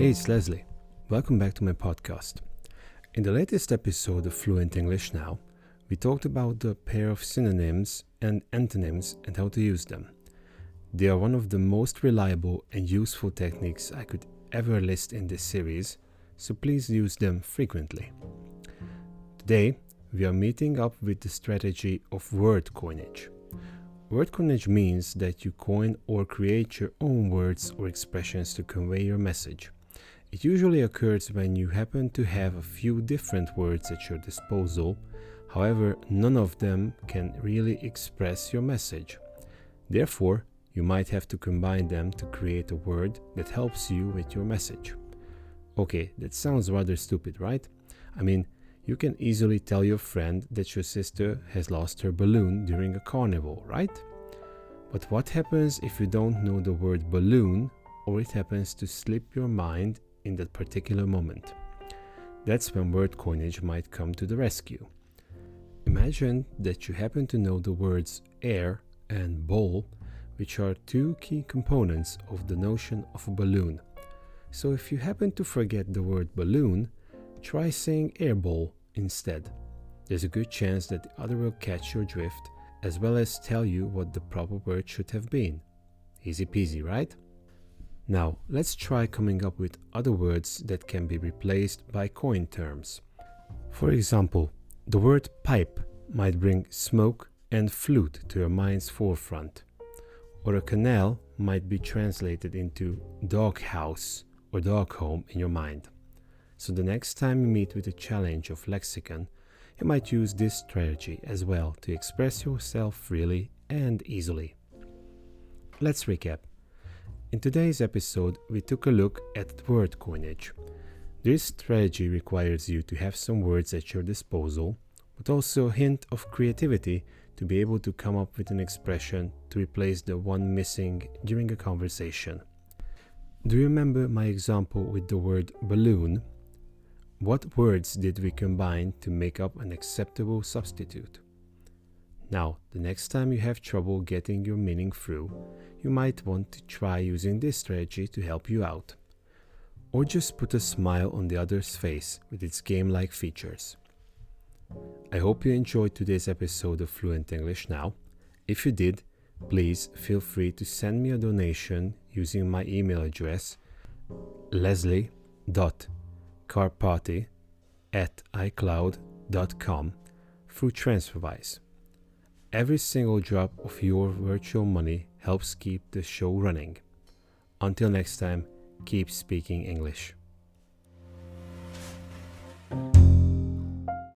Hey, it's Leslie. Welcome back to my podcast. In the latest episode of Fluent English Now, we talked about the pair of synonyms and antonyms and how to use them. They are one of the most reliable and useful techniques I could ever list in this series, so please use them frequently. Today, we are meeting up with the strategy of word coinage. Word coinage means that you coin or create your own words or expressions to convey your message. It usually occurs when you happen to have a few different words at your disposal, however, none of them can really express your message. Therefore, you might have to combine them to create a word that helps you with your message. Okay, that sounds rather stupid, right? I mean, you can easily tell your friend that your sister has lost her balloon during a carnival, right? But what happens if you don't know the word balloon or it happens to slip your mind in that particular moment? That's when word coinage might come to the rescue. Imagine that you happen to know the words air and ball, which are two key components of the notion of a balloon. So if you happen to forget the word balloon, try saying air ball instead. There's a good chance that the other will catch your drift as well as tell you what the proper word should have been. Easy peasy, right? Now, let's try coming up with other words that can be replaced by coined terms. For example, the word pipe might bring smoke and flute to your mind's forefront. Or a canal might be translated into dog house or dog home in your mind. So the next time you meet with a challenge of lexicon, you might use this strategy as well to express yourself freely and easily. Let's recap. In today's episode, we took a look at word coinage. This strategy requires you to have some words at your disposal, but also a hint of creativity to be able to come up with an expression to replace the one missing during a conversation. Do you remember my example with the word balloon? What words did we combine to make up an acceptable substitute? Now, the next time you have trouble getting your meaning through, you might want to try using this strategy to help you out. Or just put a smile on the other's face with its game-like features. I hope you enjoyed today's episode of Fluent English Now. If you did, please feel free to send me a donation using my email address leslie.carpati@icloud.com through TransferWise. Every single drop of your virtual money helps keep the show running. Until next time, keep speaking English.